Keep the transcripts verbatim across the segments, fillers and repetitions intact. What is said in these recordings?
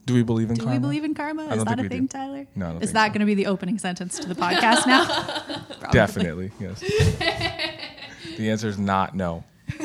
Do we believe in Do karma? we believe in karma? Is that a thing, do. Tyler? No, I don't Is think that so. going to be the opening sentence to the podcast now? Probably. Definitely, yes. The answer is not no.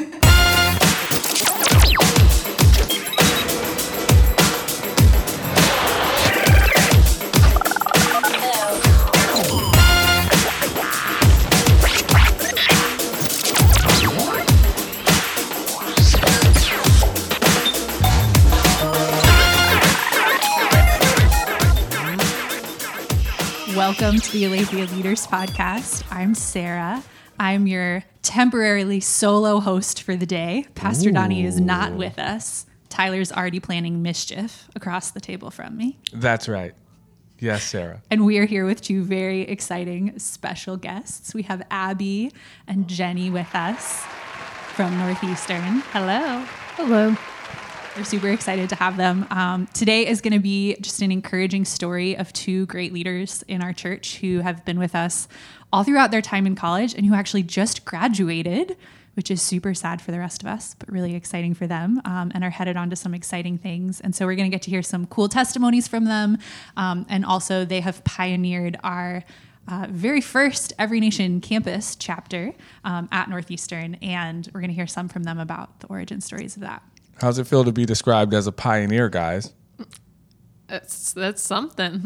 Welcome to the Aletheia Leaders Podcast. I'm Sarah. I'm your temporarily solo host for the day. Pastor Ooh. Donnie is not with us. Tyler's already planning mischief across the table from me. That's right. Yes, Sarah. And we are here with two very exciting special guests. We have Abby and Jenny with us from Northeastern. Hello. Hello. We're super excited to have them. Um, today is going to be just an encouraging story of two great leaders in our church who have been with us all throughout their time in college and who actually just graduated, which is super sad for the rest of us, but really exciting for them, um, and are headed on to some exciting things. And so we're going to get to hear some cool testimonies from them. Um, and also they have pioneered our Uh, very first Every Nation campus chapter um, at Northeastern, and we're going to hear some from them about the origin stories of that. How's it feel to be described as a pioneer, guys? That's that's something.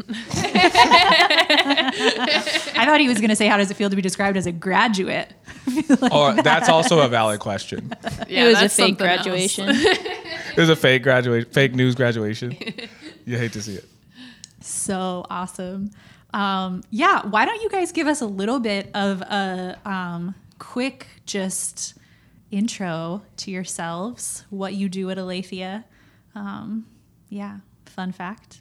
I thought he was going to say, how does it feel to be described as a graduate? Like Oh, that. that's also a valid question. Yeah, it was a that's fake something else. graduation. It was a fake graduation, fake news graduation. You hate to see it. So awesome. Um, yeah, why don't you guys give us a little bit of a um, quick just intro to yourselves, what you do at Aletheia. Um, yeah, fun fact.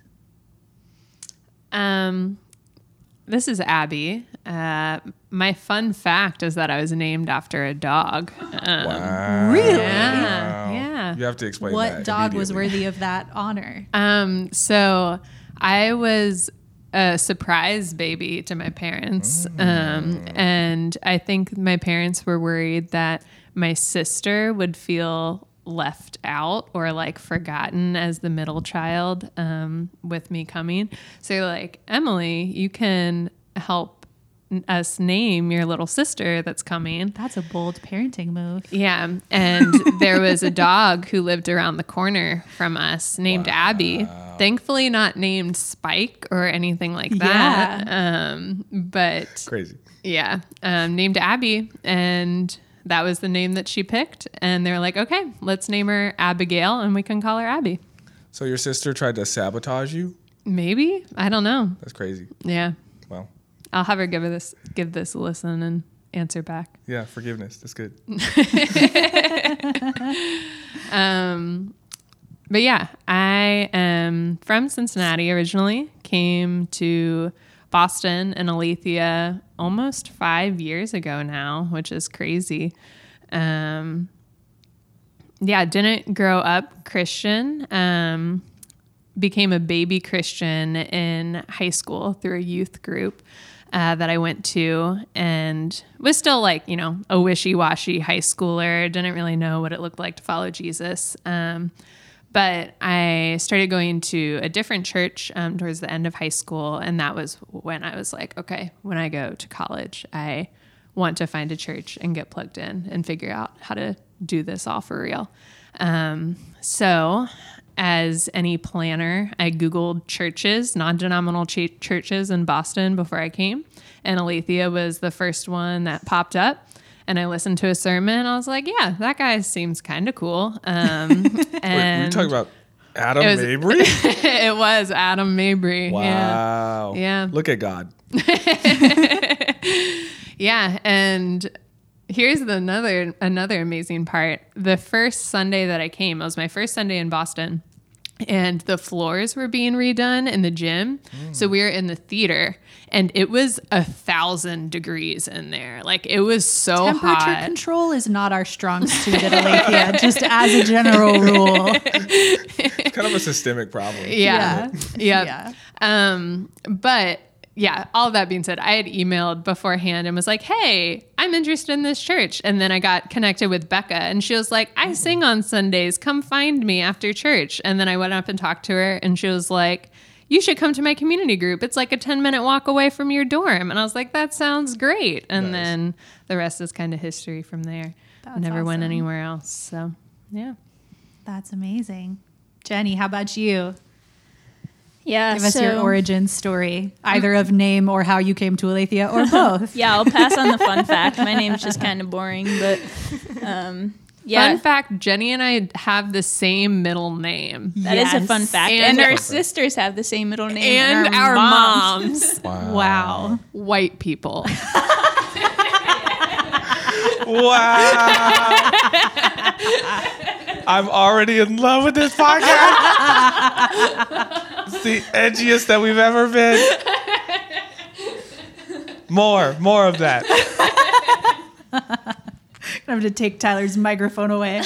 Um, this is Abby. Uh, my fun fact is that I was named after a dog. Um, Wow. Really? Yeah, yeah. You have to explain What that dog was immediately. worthy of that honor? Um, so I was a surprise baby to my parents. Um, and I think my parents were worried that my sister would feel left out or like forgotten as the middle child, um, with me coming. So they're like, Emily, you can help us name your little sister that's coming. That's a bold parenting move. Yeah. And there was a dog who lived around the corner from us named Abby. Thankfully not named Spike or anything like that. Um, but Crazy. yeah, um, named Abby. And that was the name that she picked. And they were like, okay, let's name her Abigail and we can call her Abby. So your sister tried to sabotage you? Maybe. I don't know. That's crazy. Yeah. Well, I'll have her give her this, give this a listen and answer back. yeah, forgiveness. That's good. Um, but yeah, I am from Cincinnati originally, came to Boston and Aletheia almost five years ago now, which is crazy. Um, yeah, didn't grow up Christian. Um, became a baby Christian in high school through a youth group uh, that I went to, and was still like, you know, a wishy-washy high schooler. Didn't really know what it looked like to follow Jesus. Um, but I started going to a different church um, towards the end of high school, and that was when I was like, okay, when I go to college, I want to find a church and get plugged in and figure out how to do this all for real. Um, so as any planner, I Googled churches, non-denominational ch- churches in Boston before I came. And Aletheia was the first one that popped up. And I listened to a sermon. I was like, yeah, that guy seems kind of cool. Um, Wait, and were you talking about Adam it was- Mabry? it was Adam Mabry. Wow. Yeah. Look at God. Yeah. Yeah. And here's the another another amazing part. The first Sunday that I came, it was my first Sunday in Boston, and the floors were being redone in the gym. Mm. So we were in the theater, and it was a thousand degrees in there. Like it was so Temperature hot. control is not our strong suit at Aletheia, just as a general rule. It's kind of a systemic problem. Yeah. Yeah. Yeah. Um, but yeah, all of that being said, I had emailed beforehand and was like, hey, I'm interested in this church. And then I got connected with Becca and she was like, I sing on Sundays. Come find me after church. And then I went up and talked to her and she was like, you should come to my community group. It's like a ten minute walk away from your dorm. And I was like, that sounds great. And Nice. then the rest is kind of history from there. That's Never went awesome. anywhere else. So, yeah. That's amazing. Jenny, how about you? Yeah. Give us so, your origin story, either of name or how you came to Aletheia or both. Yeah, I'll pass on the fun fact. My name's just kind of boring, but um, yeah. Fun fact, Jenny and I have the same middle name. That is a Yes. fun fact. And- And, our sisters have the same middle name. And our moms. Wow. Wow. White people. Wow. I'm already in love with this podcast. It's the edgiest that we've ever been. More, more of that. I have to take Tyler's microphone away.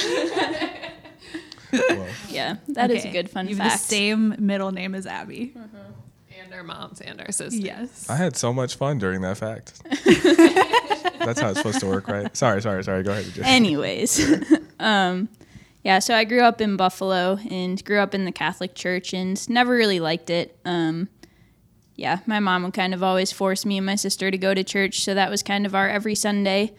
Whoa. Yeah, that is Okay. a good fun You have fact. the same middle name as Abby. And our moms and our sisters. Yes. I had so much fun during that fact. That's how it's supposed to work, right? Sorry, sorry, sorry. Go ahead. Jay. Anyways, um, yeah, so I grew up in Buffalo and grew up in the Catholic Church and never really liked it. Um, yeah, my mom would kind of always force me and my sister to go to church, so that was kind of our every Sunday.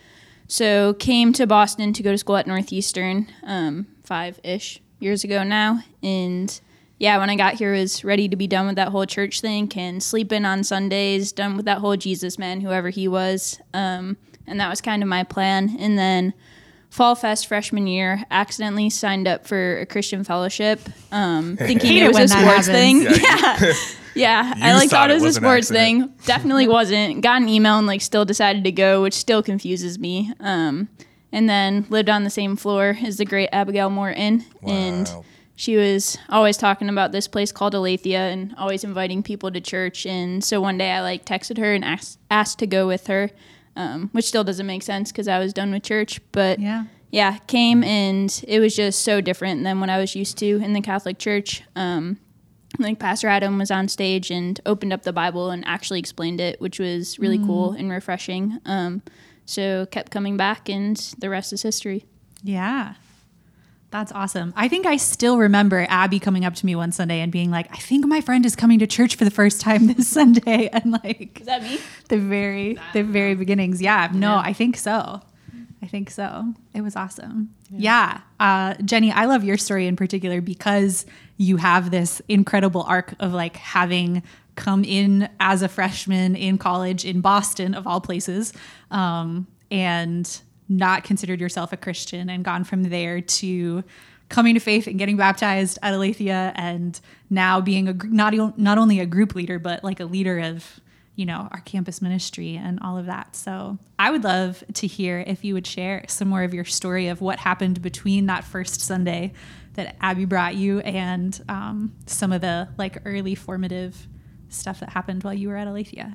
So came to Boston to go to school at Northeastern um, five-ish years ago now, and yeah, when I got here, I was ready to be done with that whole church thing and sleep in on Sundays, done with that whole Jesus man, whoever he was, um, and that was kind of my plan. And then Fall Fest freshman year, accidentally signed up for a Christian fellowship, um, thinking Hate it it was when a that sports happens. thing. Yeah, Yeah, yeah. You I like thought thought it it was a was an sports accident. thing. Definitely wasn't. Got an email and like still decided to go, which still confuses me. Um, and then lived on the same floor as the great Abigail Morton, and Wow. she was always talking about this place called Aletheia and always inviting people to church. And so one day I like texted her and asked asked to go with her, um, which still doesn't make sense because I was done with church. But Yeah. yeah, came and it was just so different than what I was used to in the Catholic Church. Um, like Pastor Adam was on stage and opened up the Bible and actually explained it, which was really cool and refreshing. Um, so kept coming back, and the rest is history. Yeah. That's awesome. I think I still remember Abby coming up to me one Sunday and being like, I think my friend is coming to church for the first time this Sunday. And like Is that me? the very, the very beginnings. Yeah. No, I think so. I think so. It was awesome. Yeah. Uh, Jenny, I love your story in particular because you have this incredible arc of like having come in as a freshman in college in Boston, of all places, um, and not considered yourself a Christian, and gone from there to coming to faith and getting baptized at Aletheia, and now being a gr- not o- not only a group leader but like a leader of, you know, our campus ministry and all of that. So I would love to hear if you would share some more of your story of what happened between that first Sunday that Abby brought you and um, some of the like early formative stuff that happened while you were at Aletheia.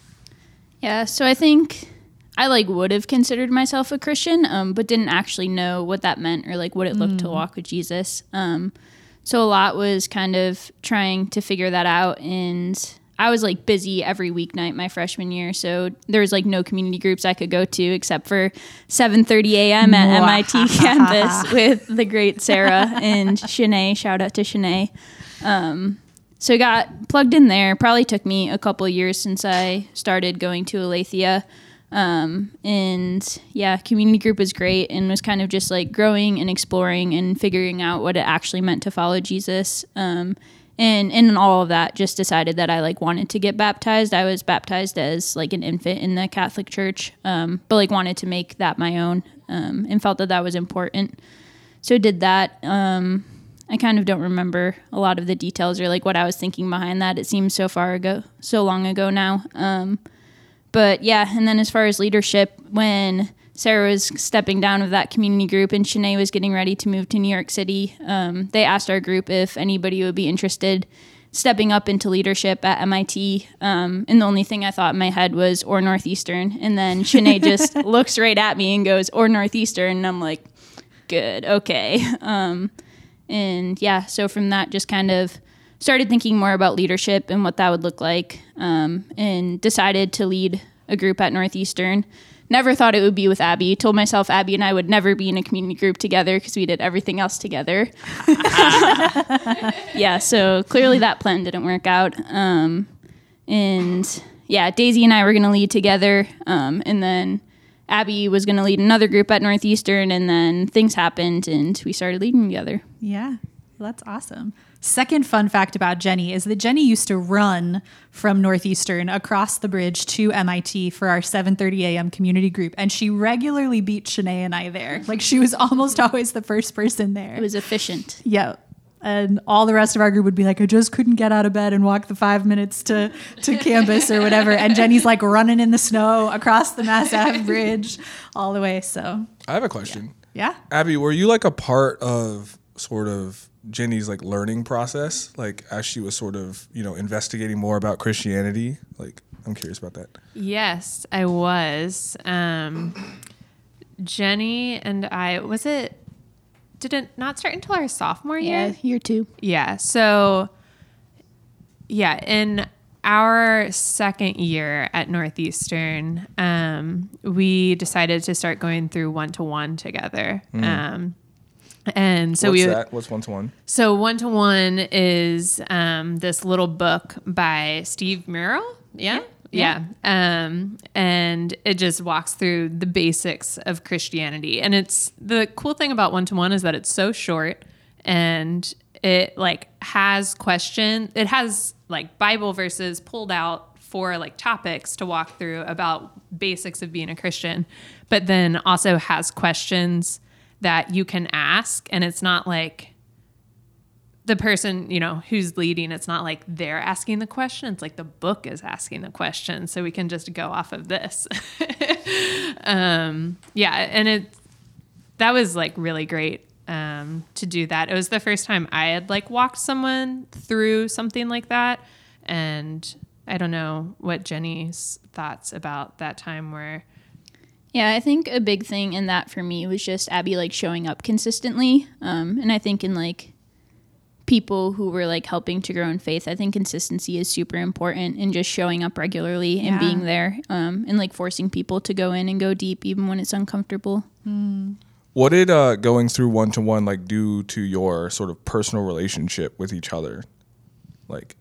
Yeah, so I think I like would have considered myself a Christian, um, but didn't actually know what that meant or like what it looked to walk with Jesus. Um, so a lot was kind of trying to figure that out, and I was like busy every weeknight my freshman year, so there was like no community groups I could go to except for seven thirty a.m. at M I T campus with the great Sarah and Shanae. Shout out to Shanae. Um, so I got plugged in there. Probably took me a couple of years since I started going to Aletheia. Um, and yeah, community group was great and was kind of just like growing and exploring and figuring out what it actually meant to follow Jesus. Um, and in all of that, just decided that I like wanted to get baptized. I was baptized as like an infant in the Catholic Church, um, but like wanted to make that my own, um, and felt that that was important. So did that. Um, I kind of don't remember a lot of the details or like what I was thinking behind that. It seems so far ago, so long ago now. Um, But yeah, and then as far as leadership, when Sarah was stepping down of that community group and Shanae was getting ready to move to New York City, um, they asked our group if anybody would be interested stepping up into leadership at M I T. Um, and the only thing I thought in my head was, or Northeastern. And then Shanae just looks right at me and goes, or Northeastern. And I'm like, good, okay. Um, and yeah, so from that, just kind of started thinking more about leadership and what that would look like, um, and decided to lead a group at Northeastern. Never thought it would be with Abby. Told myself Abby and I would never be in a community group together because we did everything else together. Yeah, so clearly that plan didn't work out. Um, and yeah, Daisy and I were going to lead together, um, and then Abby was going to lead another group at Northeastern, and then things happened and we started leading together. Yeah, well, that's awesome. Second fun fact about Jenny is that Jenny used to run from Northeastern across the bridge to M I T for our seven thirty a.m. community group, and she regularly beat Shanae and I there. Like, she was almost always the first person there. It was efficient. Yeah. And all the rest of our group would be like, I just couldn't get out of bed and walk the five minutes to, to campus or whatever. And Jenny's like running in the snow across the Mass Ave bridge all the way. So I have a question. yeah. Abby, were you like a part of sort of Jenny's like learning process, like as she was sort of, you know, investigating more about Christianity? Like, I'm curious about that. Yes, I was. Um, Jenny and I, was it, did it not start until our sophomore year? Yeah, year two. Yeah. So, yeah, in our second year at Northeastern, um, we decided to start going through one-to-one together. Mm. Um, and so What's we, that? What's one-to-one? So one-to-one is um, this little book by Steve Murrell. Yeah. Yeah. yeah. Um, and it just walks through the basics of Christianity. And it's the cool thing about one-to-one is that it's so short and it like has question. It has like Bible verses pulled out for like topics to walk through about basics of being a Christian, but then also has questions that you can ask. And it's not like the person, you know, who's leading, it's not like they're asking the question. It's like the book is asking the question. So we can just go off of this. um, yeah. And it, that was like really great um, to do that. It was the first time I had like walked someone through something like that. And I don't know what Jenny's thoughts about that time were. Yeah, I think a big thing in that for me was just Abby like showing up consistently. Um, and I think in like, people who were like helping to grow in faith, I think consistency is super important and just showing up regularly and yeah. being there, um, and like forcing people to go in and go deep even when it's uncomfortable. Mm. What did uh, going through one-to-one like do to your sort of personal relationship with each other? Like,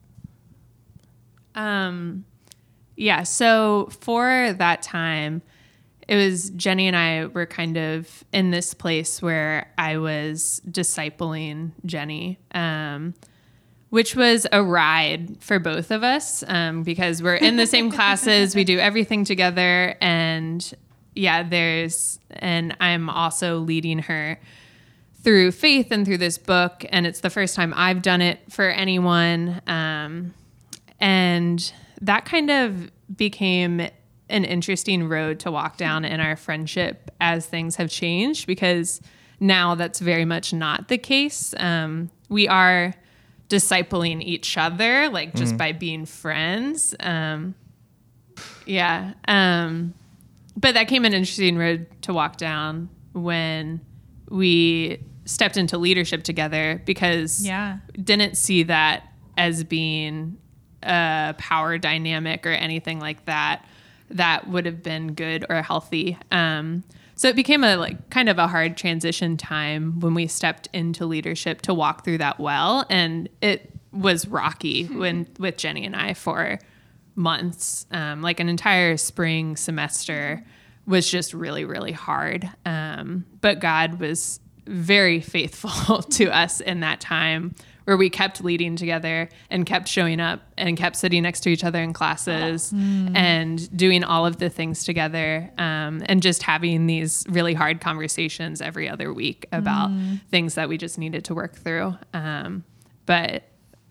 um, yeah. So for that time, it was Jenny and I were kind of in this place where I was discipling Jenny, um, which was a ride for both of us um, because we're in the same classes. We do everything together. And yeah, there's, and I'm also leading her through faith and through this book. And it's the first time I've done it for anyone. Um, and that kind of became an interesting road to walk down in our friendship as things have changed, because now that's very much not the case. Um, we are discipling each other, like just mm. by being friends. Um, yeah. Um, but that came an interesting road to walk down when we stepped into leadership together, because yeah. didn't see that as being a power dynamic or anything like that that would have been good or healthy. Um, so it became a like kind of a hard transition time when we stepped into leadership to walk through that well. And it was rocky when with Jenny and I for months. Um, like an entire spring semester was just really, really hard. Um, but God was very faithful to us in that time, where we kept leading together and kept showing up and kept sitting next to each other in classes mm. and doing all of the things together, um, and just having these really hard conversations every other week about mm. things that we just needed to work through. Um, but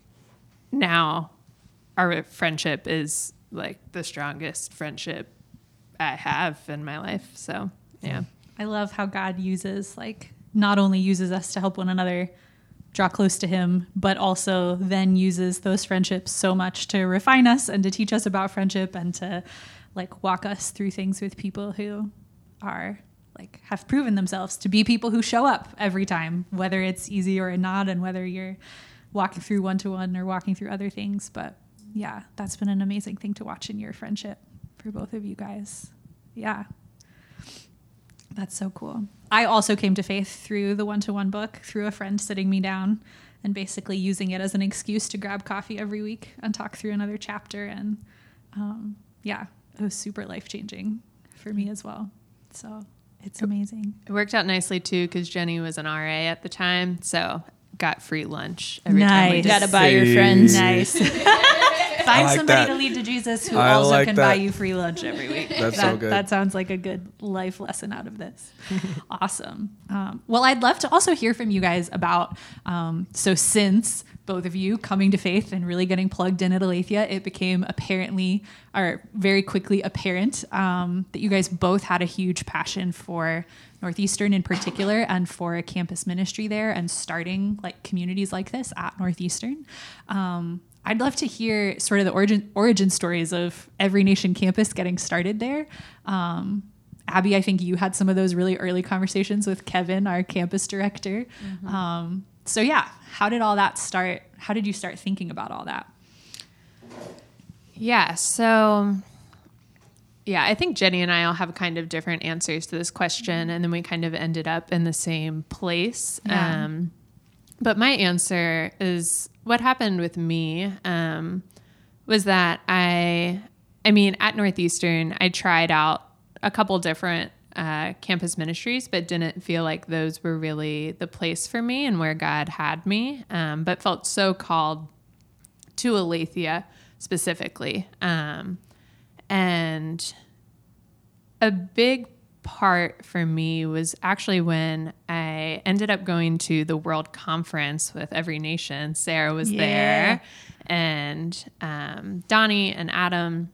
now our friendship is like the strongest friendship I have in my life. So, yeah. I love how God uses, like, not only uses us to help one another draw close to him, but also then uses those friendships so much to refine us and to teach us about friendship and to like walk us through things with people who are like have proven themselves to be people who show up every time, whether it's easy or not, and whether you're walking through one-to-one or walking through other things. But yeah, that's been an amazing thing to watch in your friendship for both of you guys. Yeah. That's so cool. I also came to faith through the one-to-one book, through a friend sitting me down and basically using it as an excuse to grab coffee every week and talk through another chapter. And um, yeah, it was super life-changing for me as well. So it's amazing. It worked out nicely too because Jenny was an R A at the time, so got free lunch every Nice. time we did. Gotta buy your friends. Nice. Find like somebody that. to lead to Jesus who I also like can that. buy you free lunch every week. That's that, so good. That sounds like a good life lesson out of this. Awesome. Um, well, I'd love to also hear from you guys about, um, so since both of you coming to faith and really getting plugged in at Aletheia, it became apparently, or very quickly apparent, um, that you guys both had a huge passion for Northeastern in particular and for a campus ministry there and starting like communities like this at Northeastern. Um, I'd love to hear sort of the origin origin stories of Every Nation Campus getting started there. Um, Abby, I think you had some of those really early conversations with Kevin, our campus director. Mm-hmm. Um, so yeah, how did all that start? How did you start thinking about all that? Yeah, so yeah, I think Jenny and I all have kind of different answers to this question, and then we kind of ended up in the same place. Yeah. Um, but my answer is what happened with me um, was that I, I mean, at Northeastern, I tried out a couple different uh, campus ministries, but didn't feel like those were really the place for me and where God had me, um, but felt so called to Aletheia specifically. Um, and a big part for me was actually when I ended up going to the World Conference with Every Nation. Sarah was Yeah. there, and um, Donnie and Adam.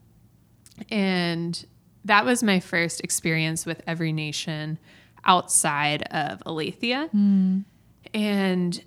And that was my first experience with Every Nation outside of Aletheia. Mm. And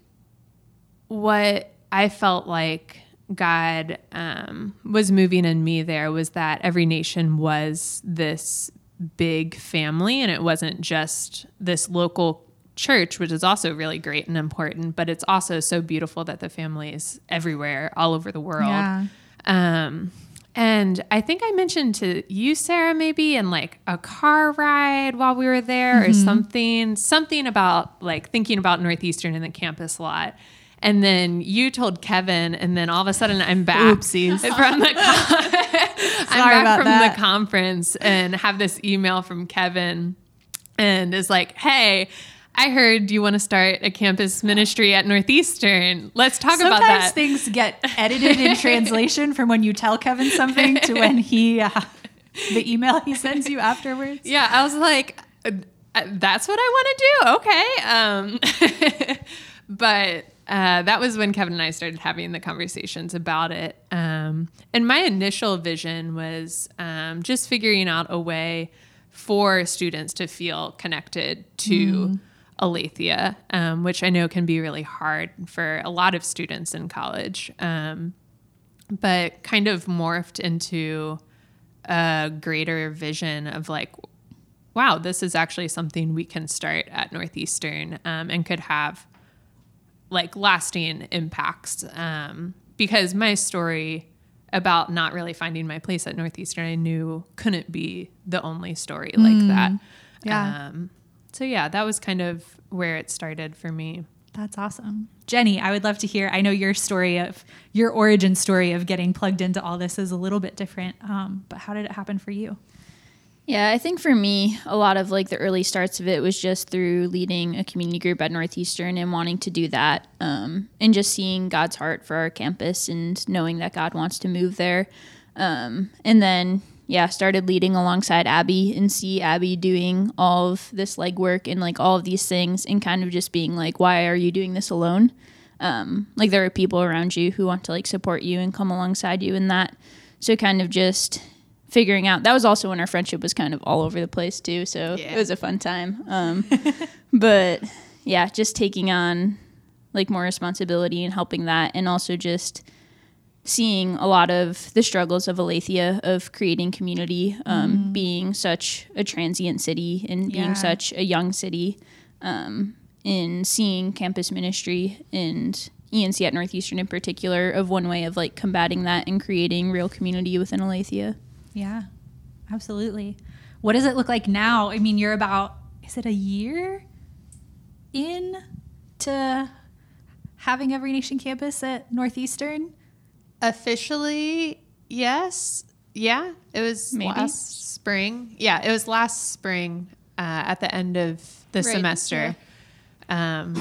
what I felt like God um, was moving in me there was that Every Nation was this big family, and it wasn't just this local church, which is also really great and important, but it's also so beautiful that the family is everywhere, all over the world. Yeah. Um, and I think I mentioned to you, Sarah, maybe in like a car ride while we were there mm-hmm. or something, something about like thinking about Northeastern and the campus a lot. And then you told Kevin, and then all of a sudden I'm back Oopsies. from the con- I'm Sorry back about from that. the conference and have this email from Kevin, and is like, "Hey, I heard you want to start a campus ministry at Northeastern. Let's talk Sometimes about that." things get edited in translation from when you tell Kevin something to when he, uh, the email he sends you afterwards. Yeah, I was like, uh, "That's what I want to do." Okay, um, but. Uh, that was when Kevin and I started having the conversations about it. Um, and my initial vision was um, just figuring out a way for students to feel connected to mm. Aletheia, um, which I know can be really hard for a lot of students in college, um, but kind of morphed into a greater vision of like, wow, this is actually something we can start at Northeastern um, and could have like lasting impacts. Um, because my story about not really finding my place at Northeastern, I knew couldn't be the only story like Mm, that. yeah. Um, so yeah, that was kind of where it started for me. That's awesome. Jenny, I would love to hear, I know your story of, your origin story of getting plugged into all this is a little bit different, um, but how did it happen for you? Yeah, I think for me, a lot of like the early starts of it was just through leading a community group at Northeastern and wanting to do that, um, and just seeing God's heart for our campus and knowing that God wants to move there. Um, and then, yeah, started leading alongside Abby and see Abby doing all of this legwork and like all of these things and kind of just being like, why are you doing this alone? Um, like there are people around you who want to like support you and come alongside you in that. So kind of just figuring out, that was also when our friendship was kind of all over the place too, so yeah. it was a fun time. Um, but yeah, just taking on like more responsibility and helping that, and also just seeing a lot of the struggles of Aletheia of creating community, um, mm. being such a transient city and being Yeah. such a young city, um, in seeing campus ministry and E N C at Northeastern in particular of one way of like combating that and creating real community within Aletheia. Yeah, absolutely. What does it look like now? I mean, you're about, is it a year in to having Every Nation campus at Northeastern? Officially, yes. Yeah, it was Maybe. last spring. Yeah, it was last spring uh, at the end of the Right, semester um,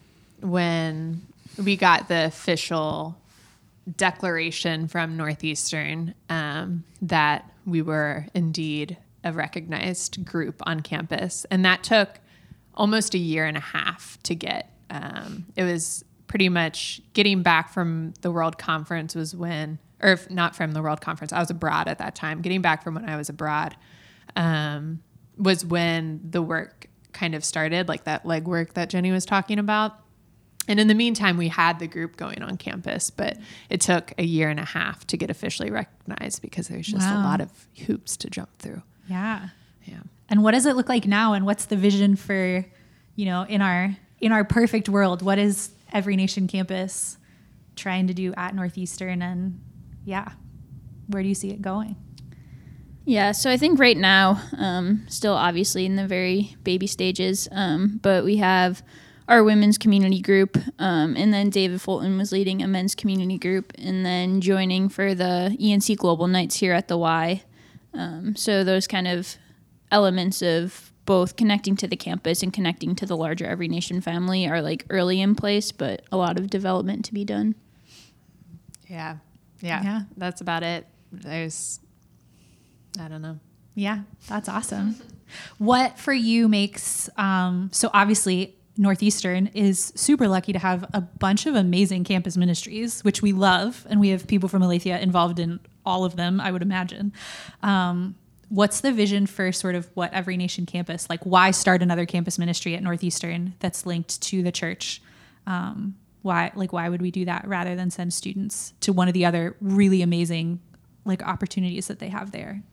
when we got the official declaration from Northeastern um, that we were indeed a recognized group on campus. And that took almost a year and a half to get. Um, it was pretty much getting back from the World Conference was when, or if not from the World Conference, I was abroad at that time. Getting back from when I was abroad um, was when the work kind of started, like that legwork that Jenny was talking about. And in the meantime, we had the group going on campus, but it took a year and a half to get officially recognized because there's just Wow. a lot of hoops to jump through. Yeah. Yeah. And what does it look like now? And what's the vision for, you know, in our in our perfect world? What is Every Nation campus trying to do at Northeastern? And yeah, where do you see it going? Yeah, so I think right now, um, still obviously in the very baby stages, um, but we have our women's community group, um, and then David Fulton was leading a men's community group, and then joining for the E N C Global Nights here at the Y. Um, so those kind of elements of both connecting to the campus and connecting to the larger Every Nation family are like early in place, but a lot of development to be done. Yeah. Yeah. Yeah. That's about it. There's, I don't know. Yeah, that's awesome. What for you makes, um, so obviously Northeastern is super lucky to have a bunch of amazing campus ministries, which we love. And we have people from Aletheia involved in all of them, I would imagine. Um, what's the vision for sort of what Every Nation campus, like why start another campus ministry at Northeastern that's linked to the church? Um, why, like, why would we do that rather than send students to one of the other really amazing like opportunities that they have there?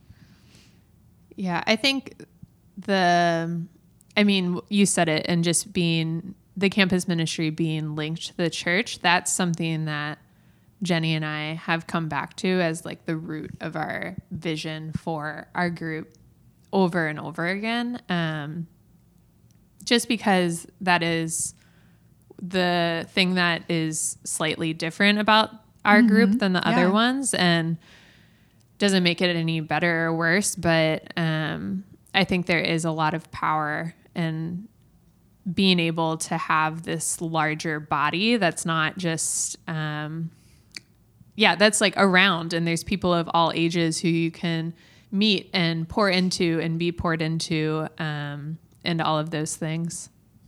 Yeah, I think the, I mean, you said it, and just being the campus ministry being linked to the church, that's something that Jenny and I have come back to as like the root of our vision for our group over and over again. Um, just because that is the thing that is slightly different about our Mm-hmm. group than the Yeah. other ones. And doesn't make it any better or worse, but um, I think there is a lot of power in being able to have this larger body that's not just, um, yeah, that's like around, and there's people of all ages who you can meet and pour into and be poured into, um, and all of those things.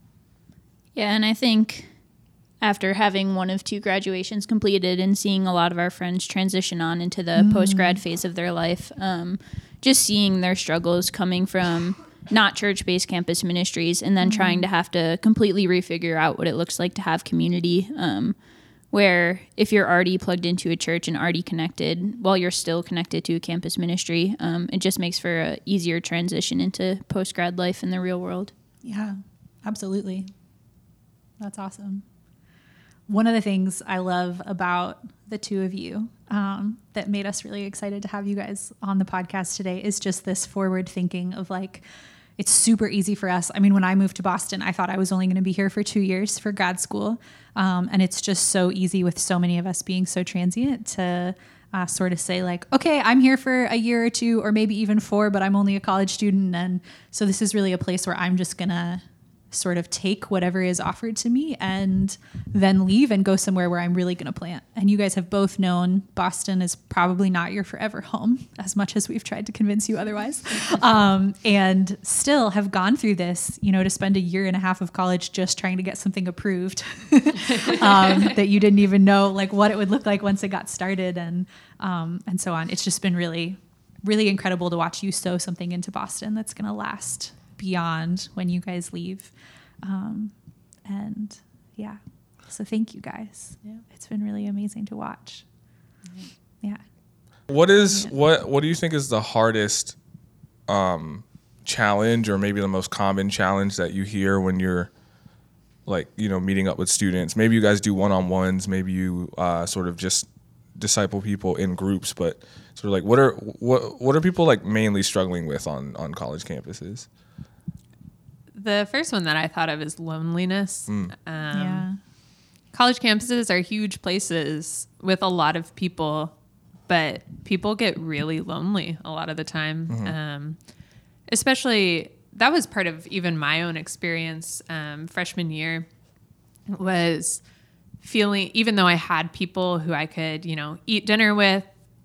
Yeah, and I think after having one of two graduations completed and seeing a lot of our friends transition on into the Mm. post-grad phase of their life, um, just seeing their struggles coming from not church-based campus ministries and then Mm. trying to have to completely refigure out what it looks like to have community, um, where if you're already plugged into a church and already connected, while you're still connected to a campus ministry, um, it just makes for a easier transition into post-grad life in the real world. Yeah, absolutely. That's awesome. One of the things I love about the two of you um, that made us really excited to have you guys on the podcast today is just this forward thinking of like, it's super easy for us. I mean, when I moved to Boston, I thought I was only going to be here for two years for grad school. Um, and it's just so easy with so many of us being so transient to uh, sort of say like, okay, I'm here for a year or two, or maybe even four, but I'm only a college student. And so this is really a place where I'm just going to sort of take whatever is offered to me and then leave and go somewhere where I'm really going to plant. And you guys have both known Boston is probably not your forever home, as much as we've tried to convince you otherwise. Um, and still have gone through this, you know, to spend a year and a half of college just trying to get something approved um, that you didn't even know like what it would look like once it got started, and um, and so on. It's just been really, really incredible to watch you sow something into Boston that's going to last beyond when you guys leave. Um, and yeah, so thank you guys. Yeah. It's been really amazing to watch. Yeah. What is what what do you think is the hardest um, challenge, or maybe the most common challenge that you hear when you're like, you know, meeting up with students? Maybe you guys do one-on-ones, maybe you uh, sort of just disciple people in groups, but sort of like, what are what what are people like mainly struggling with on on college campuses? The first one that I thought of is loneliness. Mm. Um, yeah. College campuses are huge places with a lot of people, but people get really lonely a lot of the time. Mm-hmm. Um, especially, that was part of even my own experience um, freshman year, was feeling, even though I had people who I could, you know, eat dinner with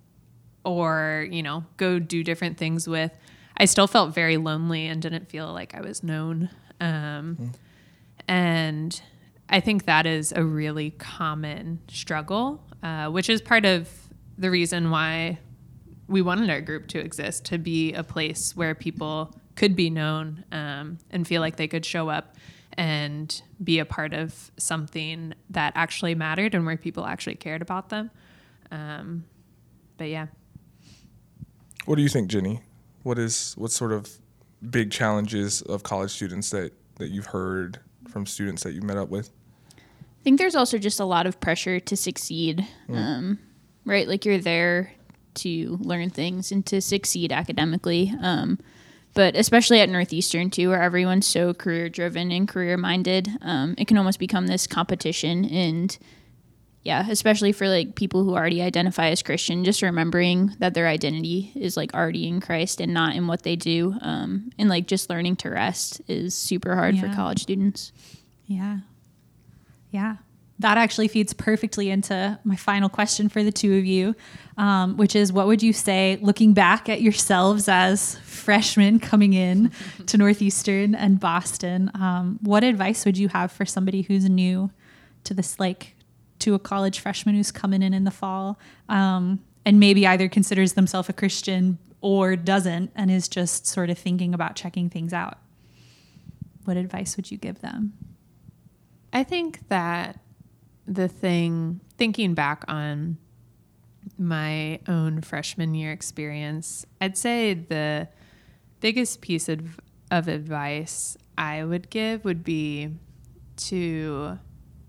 or, you know, go do different things with, I still felt very lonely and didn't feel like I was known. Um, mm. And I think that is a really common struggle, uh, which is part of the reason why we wanted our group to exist, to be a place where people could be known um, and feel like they could show up and be a part of something that actually mattered and where people actually cared about them. Um, but yeah. What do you think, Jenny? What is what sort of big challenges of college students that, that you've heard from students that you've met up with? I think there's also just a lot of pressure to succeed, mm. um, right? Like you're there to learn things and to succeed academically. Um, but especially at Northeastern too, where everyone's so career driven and career minded, um, it can almost become this competition. And yeah, especially for like people who already identify as Christian, just remembering that their identity is like already in Christ and not in what they do. Um, and like just learning to rest is super hard yeah. for college students. Yeah. Yeah. That actually feeds perfectly into my final question for the two of you, um, which is, what would you say, looking back at yourselves as freshmen coming in to Northeastern and Boston, um, what advice would you have for somebody who's new to this, like, to a college freshman who's coming in in the fall, um, and maybe either considers themselves a Christian or doesn't and is just sort of thinking about checking things out? What advice would you give them? I think that the thing, thinking back on my own freshman year experience, I'd say the biggest piece of, of advice I would give would be to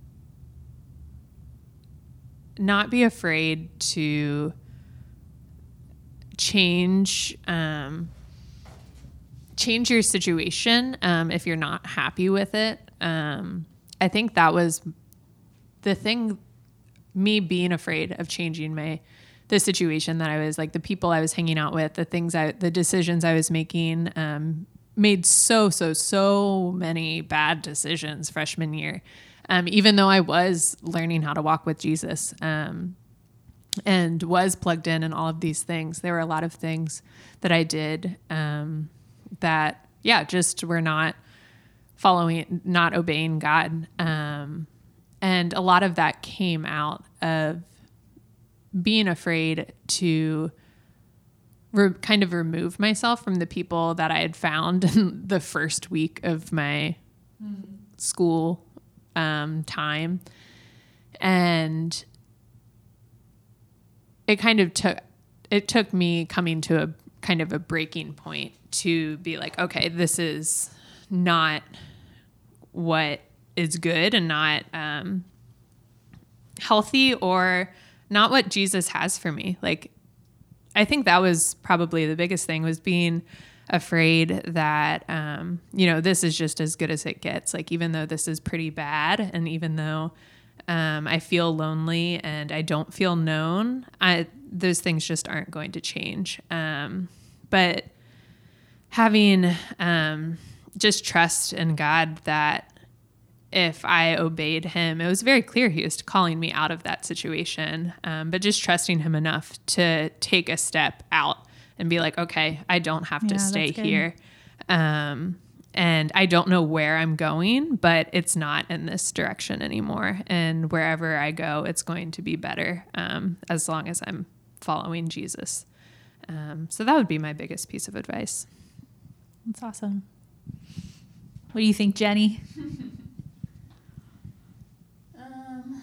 not be afraid to change, um, change your situation um, if you're not happy with it. Um, I think that was the thing, me being afraid of changing my, the situation that I was, like the people I was hanging out with, the things I, the decisions I was making, um, made so, so, so many bad decisions freshman year. Um, even though I was learning how to walk with Jesus, um, and was plugged in and all of these things, there were a lot of things that I did, um, that, yeah, just were not following, not obeying God. Um, and a lot of that came out of being afraid to re- kind of remove myself from the people that I had found in the first week of my mm. school um, time. And it kind of took, it took me coming to a kind of a breaking point to be like, okay, this is not what is good and not um, healthy or not what Jesus has for me. Like, I think that was probably the biggest thing, was being afraid that, um, you know, this is just as good as it gets. Like, even though this is pretty bad, and even though um, I feel lonely and I don't feel known, I, those things just aren't going to change. Um, but having um, just trust in God that if I obeyed him, it was very clear he was calling me out of that situation, um, but just trusting him enough to take a step out and be like, okay, I don't have to Yeah, stay that's good. here. Um, and I don't know where I'm going, but it's not in this direction anymore. And wherever I go, it's going to be better, um, as long as I'm following Jesus. Um, so that would be my biggest piece of advice. That's awesome. What do you think, Jenny? um,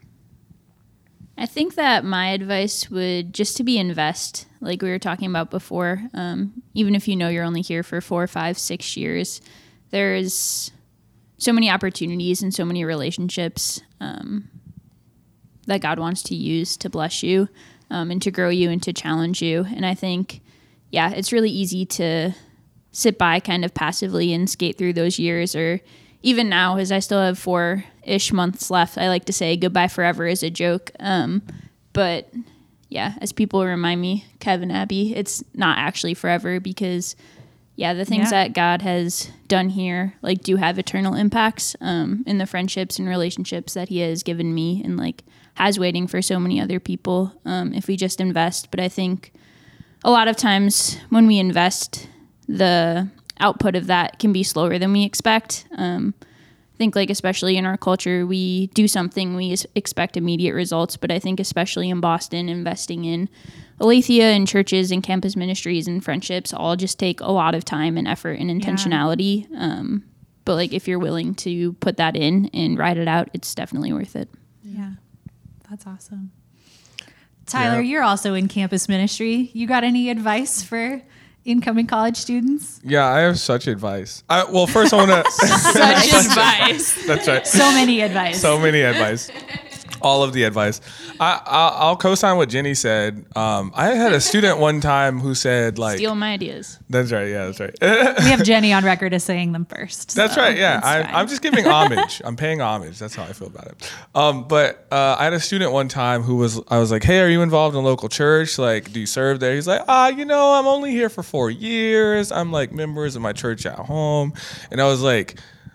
I think that my advice would just to be invest, like we were talking about before. Um, even if you know you're only here for four, five, six years, there's so many opportunities and so many relationships um, that God wants to use to bless you um, and to grow you and to challenge you. And I think, yeah, it's really easy to sit by kind of passively and skate through those years. Or even now, as I still have four-ish months left, I like to say goodbye forever as a joke. Um, but yeah, as people remind me, Kevin, Abby, it's not actually forever, because yeah, the things yeah. that God has done here, like, do have eternal impacts um, in the friendships and relationships that he has given me, and like has waiting for so many other people um, if we just invest. But I think a lot of times when we invest, the output of that can be slower than we expect. Um, I think, like, especially in our culture, we do something, we expect immediate results. But I think especially in Boston, investing in Aletheia and churches and campus ministries and friendships all just take a lot of time and effort and intentionality. Yeah. Um, but like, if you're willing to put that in and ride it out, it's definitely worth it. Yeah, that's awesome. Tyler, Yeah. you're also in campus ministry. You got any advice for incoming college students? Yeah, I have such advice. I, well, first I want to... Such advice. That's right. So many advice. So many advice. All of the advice. I, I'll, I'll co-sign what Jenny said. Um, I had a student one time who said, like... Steal my ideas. That's right. Yeah, that's right. We have Jenny on record as saying them first. That's so right. Yeah, it's I, fine. I'm just giving homage. I'm paying homage. That's how I feel about it. Um, but uh, I had a student one time who was, I was like, hey, are you involved in a local church? Like, do you serve there? He's like, ah, you know, I'm only here for four years. I'm like members of my church at home. And I was like,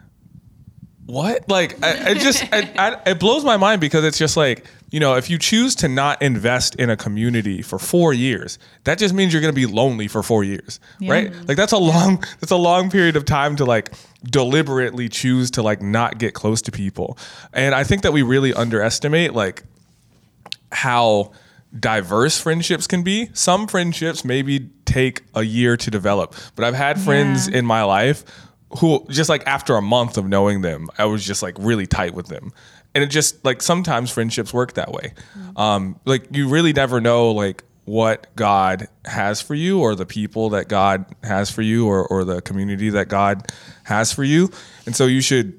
what? Like, I, I just, I, I, it blows my mind, because it's just like, you know, if you choose to not invest in a community for four years, that just means you're going to be lonely for four years, Yeah. right? Like, that's a long, that's a long period of time to like deliberately choose to like not get close to people. And I think that we really underestimate like how diverse friendships can be. Some friendships maybe take a year to develop, but I've had friends Yeah. in my life who just like after a month of knowing them, I was just like really tight with them. And it just like sometimes friendships work that way. Mm-hmm. Um, like you really never know like what God has for you, or the people that God has for you, or, or the community that God has for you. And so you should,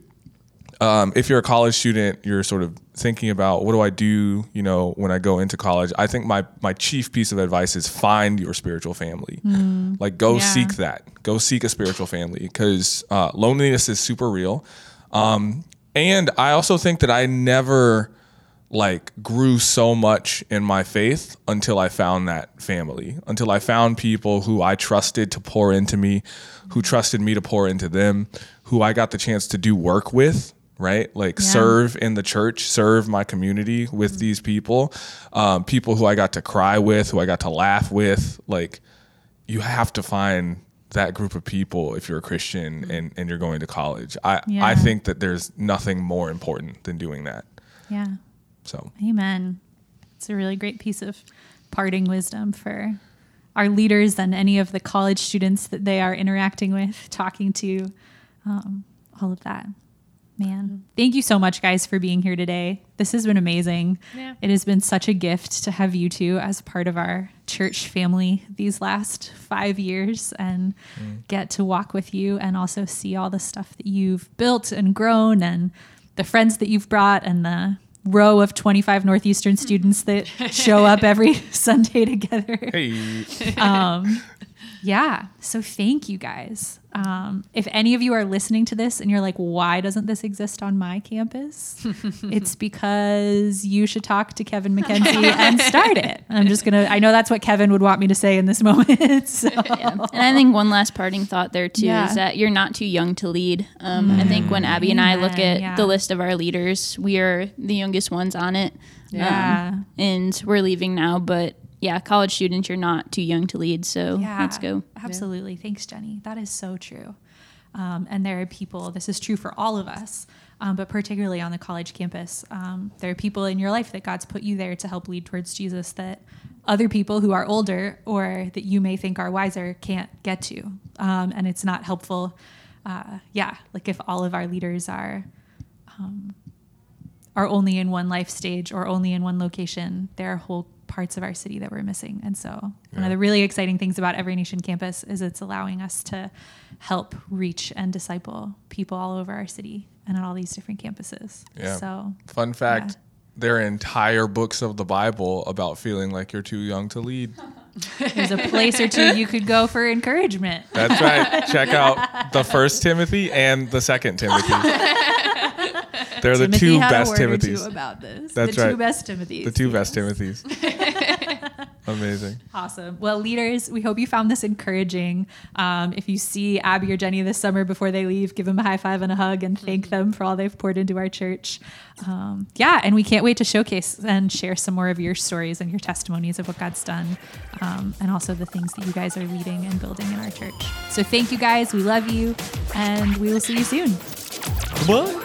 um, if you're a college student, you're sort of thinking about, what do I do, you know, when I go into college? I think my, my chief piece of advice is find your spiritual family. Mm. Like go Yeah. seek that. Go seek a spiritual family, because uh, loneliness is super real. Um, and I also think that I never like grew so much in my faith until I found that family, until I found people who I trusted to pour into me, who trusted me to pour into them, who I got the chance to do work with, right? Like Yeah. serve in the church, serve my community with mm-hmm. these people, um, people who I got to cry with, who I got to laugh with. Like, you have to find that group of people if you're a Christian and, and you're going to college. I, Yeah. I think that there's nothing more important than doing that. Yeah. So, Amen. It's a really great piece of parting wisdom for our leaders and any of the college students that they are interacting with, talking to, um, all of that. Man, thank you so much, guys, for being here today. This has been amazing. Yeah. It has been such a gift to have you two as part of our church family these last five years and mm. get to walk with you and also see all the stuff that you've built and grown, and the friends that you've brought, and the row of twenty-five Northeastern students that show up every Sunday together. hey. Um, yeah. So thank you, guys. Um, if any of you are listening to this and you're like, why doesn't this exist on my campus? It's because you should talk to Kevin McKenzie and start it. I'm just going to, I know that's what Kevin would want me to say in this moment. So. Yeah. And I think one last parting thought there too Yeah. is that you're not too young to lead. Um, mm. I think when Abby and I look at yeah. the list of our leaders, we are the youngest ones on it. Yeah. Um, and we're leaving now, but yeah, college students, you're not too young to lead. So Yeah, let's go. Absolutely. Yeah. Thanks, Jenny. That is so true. Um, and there are people, this is true for all of us, um, but particularly on the college campus, um, there are people in your life that God's put you there to help lead towards Jesus that other people who are older or that you may think are wiser can't get to. Um, and it's not helpful. Uh, yeah, like if all of our leaders are um, are only in one life stage or only in one location, there are whole parts of our city that we're missing. And so yeah. one of the really exciting things about Every Nation Campus is it's allowing us to help reach and disciple people all over our city. and at all these different campuses. Yeah. So Fun fact, yeah. there are entire books of the Bible about feeling like you're too young to lead. there's a place or two you could go for encouragement. That's right. Check out the first Timothy and the second Timothy. They're the Timothy two had a best word or two Timothys. about this. That's the right. two best Timothys. The two yes. best Timothys. Amazing. Awesome. Well, leaders, we hope you found this encouraging. Um, if you see Abby or Jenny this summer before they leave, give them a high five and a hug and thank them for all they've poured into our church. Um, yeah, and we can't wait to showcase and share some more of your stories and your testimonies of what God's done, um, and also the things that you guys are leading and building in our church. So thank you guys. We love you, and we will see you soon. What?